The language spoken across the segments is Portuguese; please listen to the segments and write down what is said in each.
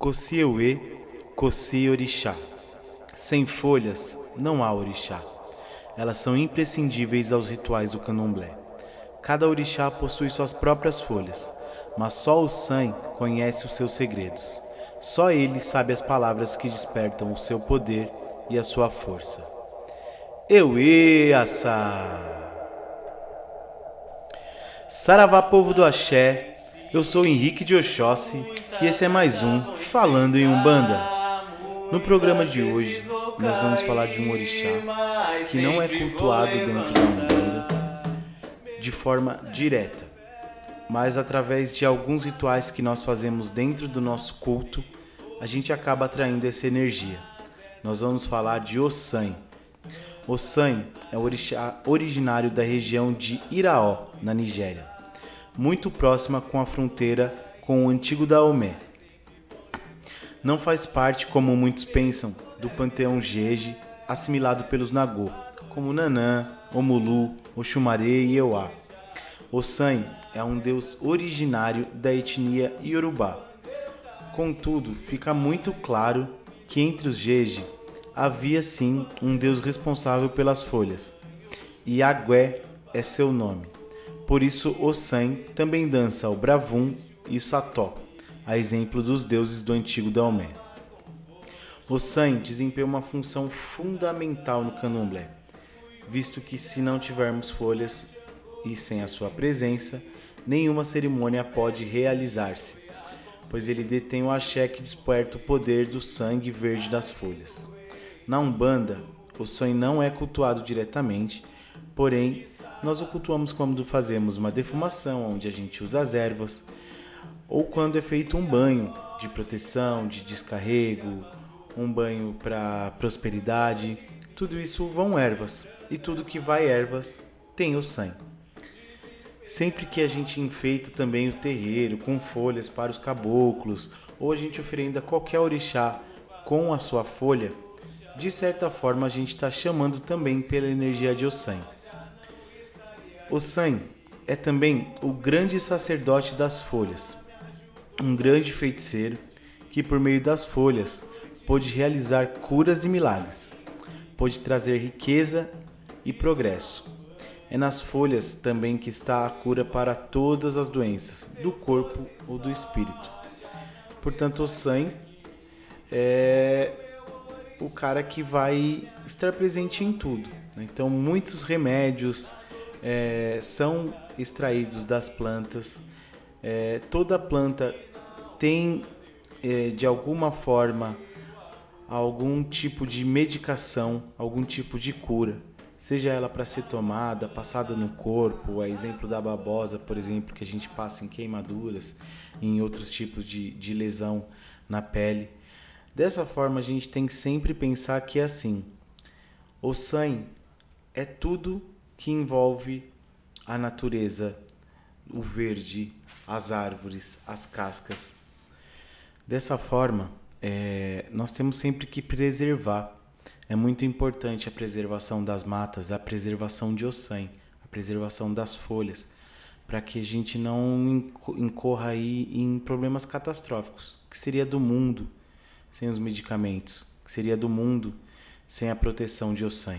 Kossieuê, Kossi Orixá. Sem folhas, não há orixá. Elas são imprescindíveis aos rituais do candomblé. Cada orixá possui suas próprias folhas, mas só o San conhece os seus segredos. Só ele sabe as palavras que despertam o seu poder e a sua força. Euê-Assá! Saravá, povo do Axé, eu sou Henrique de Oxóssi e esse é mais um Falando em Umbanda. No programa de hoje, nós vamos falar de um orixá que não é cultuado dentro da Umbanda de forma direta, mas através de alguns rituais que nós fazemos dentro do nosso culto, a gente acaba atraindo essa energia. Nós vamos falar de Ossan. Ossan é o orixá originário da região de Iraó, na Nigéria, muito próxima com a fronteira com o antigo Daomé. Não faz parte, como muitos pensam, do panteão Jeje, assimilado pelos Nagô, como Nanã, Omulu, Oxumaré e Euá. Ossan é um deus originário da etnia Yorubá. Contudo, fica muito claro que entre os Jeje havia sim um deus responsável pelas folhas, e Agwé é seu nome. Por isso, Ossan também dança o Bravum e o Sató, a exemplo dos deuses do antigo Daomé. Ossan desempenha uma função fundamental no candomblé, visto que se não tivermos folhas e sem a sua presença, nenhuma cerimônia pode realizar-se, pois ele detém o axé que desperta o poder do sangue verde das folhas. Na Umbanda, o San não é cultuado diretamente, porém, nós o cultuamos quando fazemos uma defumação, onde a gente usa as ervas, ou quando é feito um banho de proteção, de descarrego, um banho para prosperidade. Tudo isso vão ervas, e tudo que vai ervas tem o San. Sempre que a gente enfeita também o terreiro com folhas para os caboclos, ou a gente oferenda qualquer orixá com a sua folha, de certa forma a gente está chamando também pela energia de Ossan. Ossan é também o grande sacerdote das folhas, um grande feiticeiro que por meio das folhas pôde realizar curas e milagres, pôde trazer riqueza e progresso. É nas folhas também que está a cura para todas as doenças, do corpo ou do espírito. Portanto, Ossan é o cara que vai estar presente em tudo. Então, muitos remédios são extraídos das plantas. Toda planta tem, de alguma forma, algum tipo de medicação, algum tipo de cura. Seja ela para ser tomada, passada no corpo, a exemplo da babosa, por exemplo, que a gente passa em queimaduras, em outros tipos de lesão na pele. Dessa forma, a gente tem que sempre pensar que é assim. Ossan é tudo que envolve a natureza, o verde, as árvores, as cascas. Dessa forma, nós temos sempre que preservar. É muito importante a preservação das matas, a preservação de Ossan, a preservação das folhas, para que a gente não incorra aí em problemas catastróficos, que seria do mundo sem os medicamentos, que seria do mundo sem a proteção de Ossan.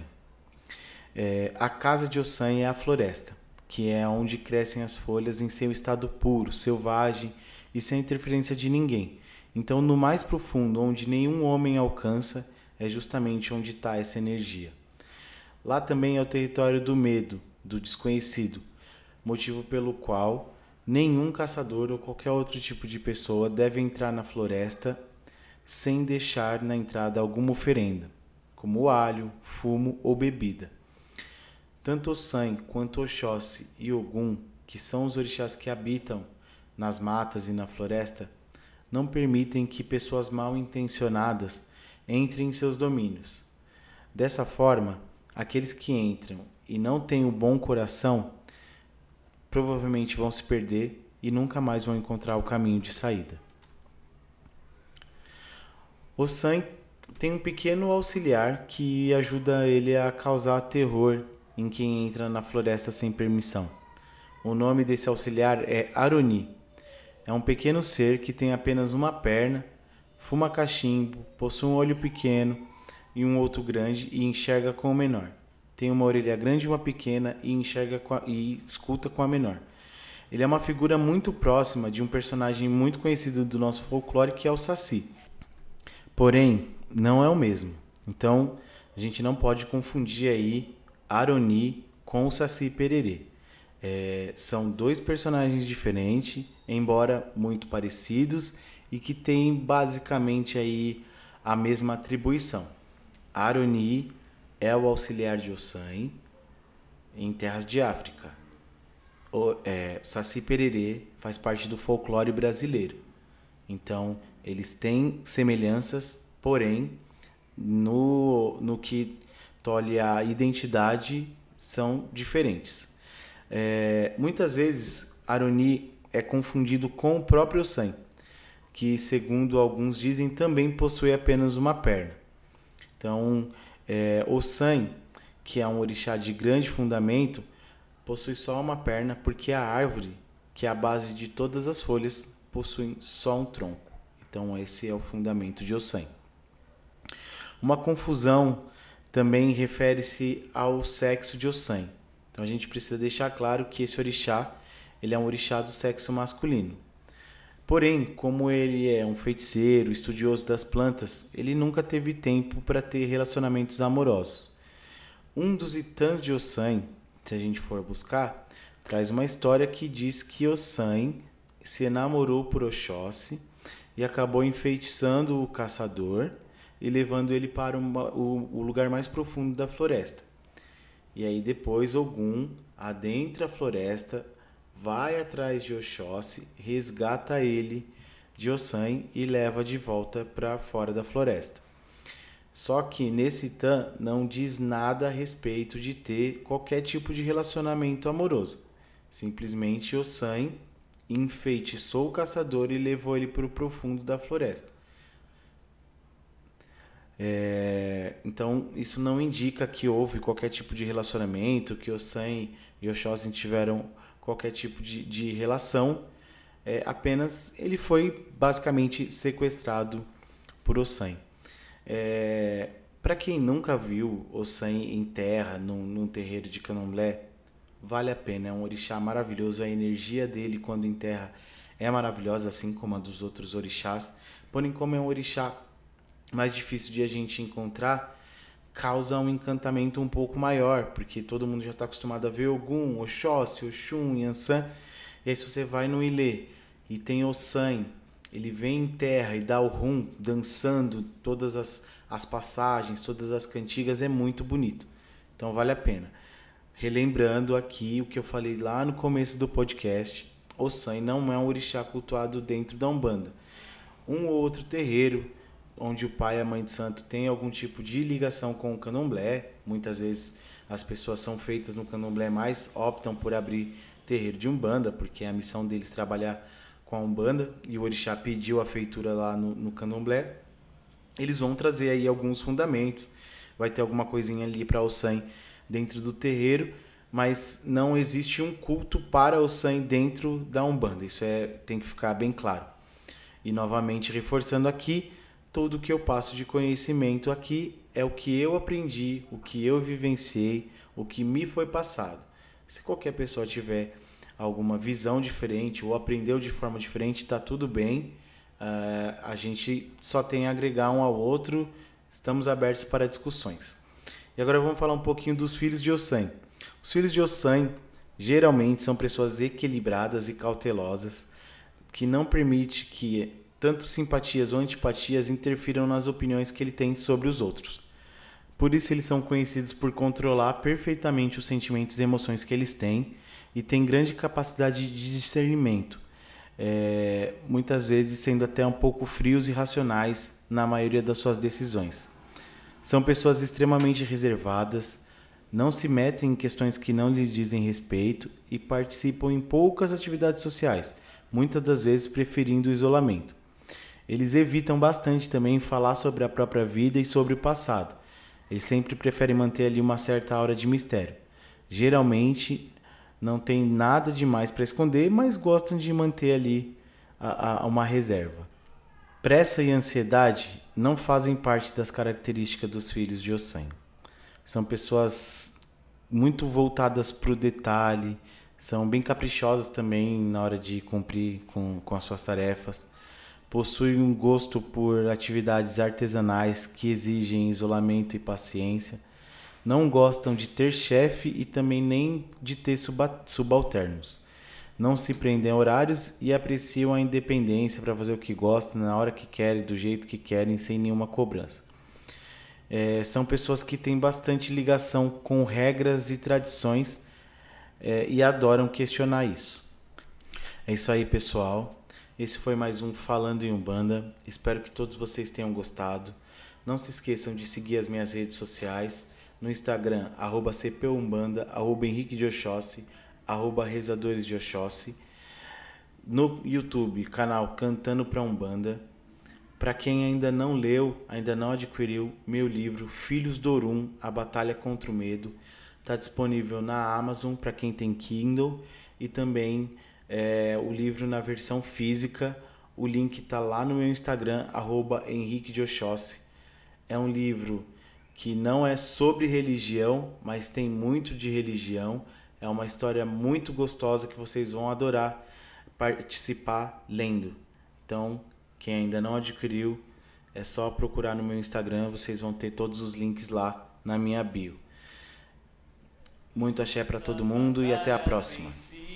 A casa de Ossan é a floresta, que é onde crescem as folhas em seu estado puro, selvagem e sem interferência de ninguém. Então, no mais profundo, onde nenhum homem alcança, é justamente onde está essa energia. Lá também é o território do medo, do desconhecido, motivo pelo qual nenhum caçador ou qualquer outro tipo de pessoa deve entrar na floresta sem deixar na entrada alguma oferenda, como alho, fumo ou bebida. Tanto Ossan quanto Oxóssi e Ogum, que são os orixás que habitam nas matas e na floresta, não permitem que pessoas mal intencionadas entrem em seus domínios. Dessa forma, aqueles que entram e não têm um bom coração provavelmente vão se perder e nunca mais vão encontrar o caminho de saída. Ossan tem um pequeno auxiliar que ajuda ele a causar terror em quem entra na floresta sem permissão. O nome desse auxiliar é Aroni. É um pequeno ser que tem apenas uma perna, fuma cachimbo, possui um olho pequeno e um outro grande e enxerga com o menor. Tem uma orelha grande e uma pequena e enxerga e escuta com a menor. Ele é uma figura muito próxima de um personagem muito conhecido do nosso folclore, que é o Saci. Porém, não é o mesmo. Então, a gente não pode confundir aí Aroni com o Saci Pererê. São dois personagens diferentes, embora muito parecidos, e que têm basicamente aí a mesma atribuição. Aroni é o auxiliar de Ossan em terras de África. O Saci Pererê faz parte do folclore brasileiro. Então, eles têm semelhanças, porém, no que tolhe a identidade, são diferentes. Muitas vezes, Aroni é confundido com o próprio Ossan, que, segundo alguns dizem, também possui apenas uma perna. Então, Ossan, que é um orixá de grande fundamento, possui só uma perna, porque a árvore, que é a base de todas as folhas, possui só um tronco. Então, esse é o fundamento de Ossan. Uma confusão também refere-se ao sexo de Ossan. Então, a gente precisa deixar claro que esse orixá, ele é um orixá do sexo masculino. Porém, como ele é um feiticeiro, estudioso das plantas, ele nunca teve tempo para ter relacionamentos amorosos. Um dos itãs de Ossan, se a gente for buscar, traz uma história que diz que Ossan se enamorou por Oxóssi e acabou enfeitiçando o caçador e levando ele para o lugar mais profundo da floresta. E aí depois Ogum adentra a floresta, vai atrás de Oxóssi, resgata ele de Ossan e leva de volta para fora da floresta. Só que nesse Itã não diz nada a respeito de ter qualquer tipo de relacionamento amoroso. Simplesmente Ossan enfeitiçou o caçador e levou ele para o profundo da floresta. Então isso não indica que houve qualquer tipo de relacionamento, que Ossan e Oxóssi tiveram qualquer tipo de relação. Apenas ele foi basicamente sequestrado por Ossan. Para quem nunca viu Ossan em terra, num terreiro de candomblé, vale a pena. É um orixá maravilhoso. A energia dele quando em terra é maravilhosa, assim como a dos outros orixás. Porém, como é um orixá mais difícil de a gente encontrar, causa um encantamento um pouco maior, porque todo mundo já está acostumado a ver Ogum, Oxóssi, Oxum, Yansan. E aí se você vai no Ilê e tem Ossan, ele vem em terra e dá o rum, dançando todas as passagens, todas as cantigas, é muito bonito. Então vale a pena. Relembrando aqui o que eu falei lá no começo do podcast, Ossan não é um orixá cultuado dentro da Umbanda. Um ou outro terreiro, onde o pai e a mãe de santo têm algum tipo de ligação com o candomblé, muitas vezes as pessoas são feitas no candomblé, mas optam por abrir terreiro de Umbanda, porque é a missão deles trabalhar com a Umbanda, e o orixá pediu a feitura lá no candomblé. Eles vão trazer aí alguns fundamentos, vai ter alguma coisinha ali para Ossan dentro do terreiro, mas não existe um culto para Ossan dentro da Umbanda, isso tem que ficar bem claro. E novamente reforçando aqui, tudo que eu passo de conhecimento aqui é o que eu aprendi, o que eu vivenciei, o que me foi passado. Se qualquer pessoa tiver alguma visão diferente ou aprendeu de forma diferente, está tudo bem. A gente só tem a agregar um ao outro, estamos abertos para discussões. E agora vamos falar um pouquinho dos filhos de Ossan. Os filhos de Ossan geralmente são pessoas equilibradas e cautelosas, que não permite que tanto simpatias ou antipatias interfiram nas opiniões que ele tem sobre os outros. Por isso eles são conhecidos por controlar perfeitamente os sentimentos e emoções que eles têm e têm grande capacidade de discernimento, muitas vezes sendo até um pouco frios e racionais na maioria das suas decisões. São pessoas extremamente reservadas, não se metem em questões que não lhes dizem respeito e participam em poucas atividades sociais, muitas das vezes preferindo o isolamento. Eles evitam bastante também falar sobre a própria vida e sobre o passado. Eles sempre preferem manter ali uma certa aura de mistério. Geralmente não tem nada demais para esconder, mas gostam de manter ali uma reserva. Pressa e ansiedade não fazem parte das características dos filhos de Ossan. São pessoas muito voltadas para o detalhe, são bem caprichosas também na hora de cumprir com as suas tarefas. Possuem um gosto por atividades artesanais que exigem isolamento e paciência. Não gostam de ter chefe e também nem de ter subalternos. Não se prendem a horários e apreciam a independência para fazer o que gostam, na hora que querem, do jeito que querem, sem nenhuma cobrança. São pessoas que têm bastante ligação com regras e tradições e adoram questionar isso. É isso aí, pessoal. Esse foi mais um Falando em Umbanda. Espero que todos vocês tenham gostado. Não se esqueçam de seguir as minhas redes sociais. No Instagram, @cpumbanda, @Henrique de Oxóssi, @Rezadores de Oxóssi. No YouTube, canal Cantando pra Umbanda. Para quem ainda não leu, ainda não adquiriu, meu livro Filhos do Orum, A Batalha contra o Medo, está disponível na Amazon para quem tem Kindle e também o livro na versão física. O link está lá no meu Instagram, @Henrique de Oxóssi. É um livro que não é sobre religião, mas tem muito de religião. É uma história muito gostosa que vocês vão adorar participar lendo. Então, quem ainda não adquiriu, é só procurar no meu Instagram, vocês vão ter todos os links lá na minha bio. Muito axé para todo mundo e até a próxima.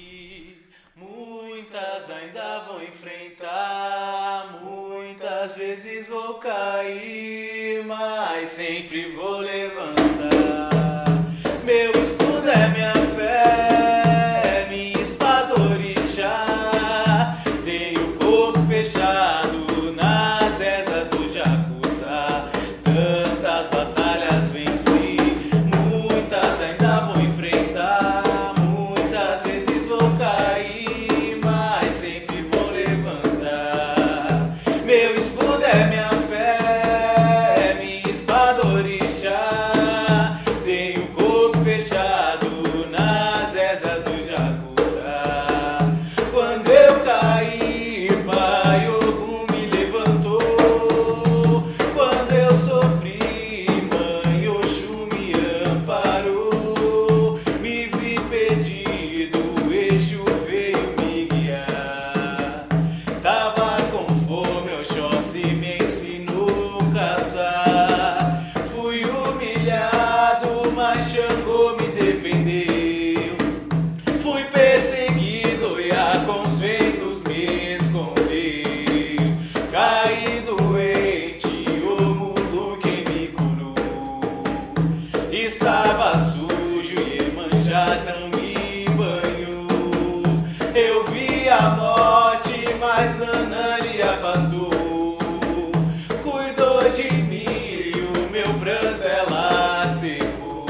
Muitas ainda vou enfrentar, muitas vezes vou cair, mas sempre vou levantar. Meu escudo é minha fé, minha espada orixá. Tenho o corpo fechado nas rezas do Jacutá. Tantas batalhas venci, muitas ainda vou enfrentar. Muitas vezes vou cair, mas sempre vou levantar. Meu escudo é minha fé, minha espada orixá. Tenho o corpo fechado nas rezas do Jacutá. Quando eu caí, Pai Ogum me levantou. Quando eu sofri, Mãe Oxum me amparou. Me vi perdido, o Exu veio me guiar. Estava com fome, Oxóssi me ensinou a caçar. Fui humilhado, mas Xangô me defendeu. Fui perseguido e com os ventos me escondeu. Caí doente, o Mulu quem me curou. Estava sujo e Iemanjá não me banhou. Eu vi a morte, mas Nanã lhe afastou. Cuidou de mim e o meu pranto ela secou.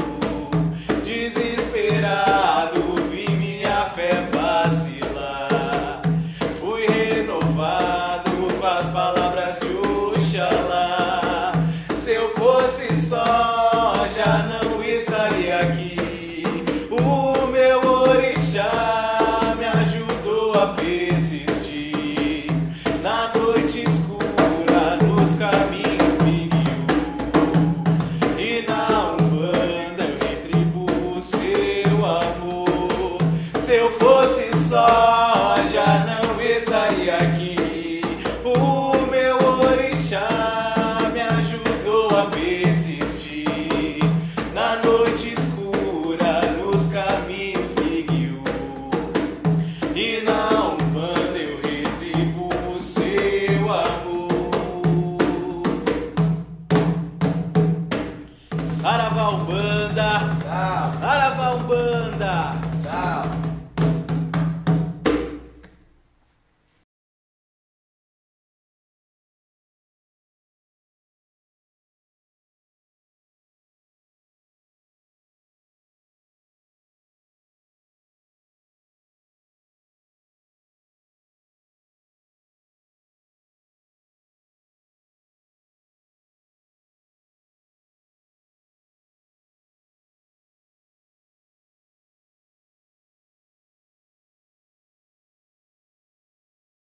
Desesperado vi minha fé vacilar. Fui renovado com as palavras de Oxalá. Se eu fosse só, já não estaria aqui. O meu orixá me ajudou a persistir na noite escura.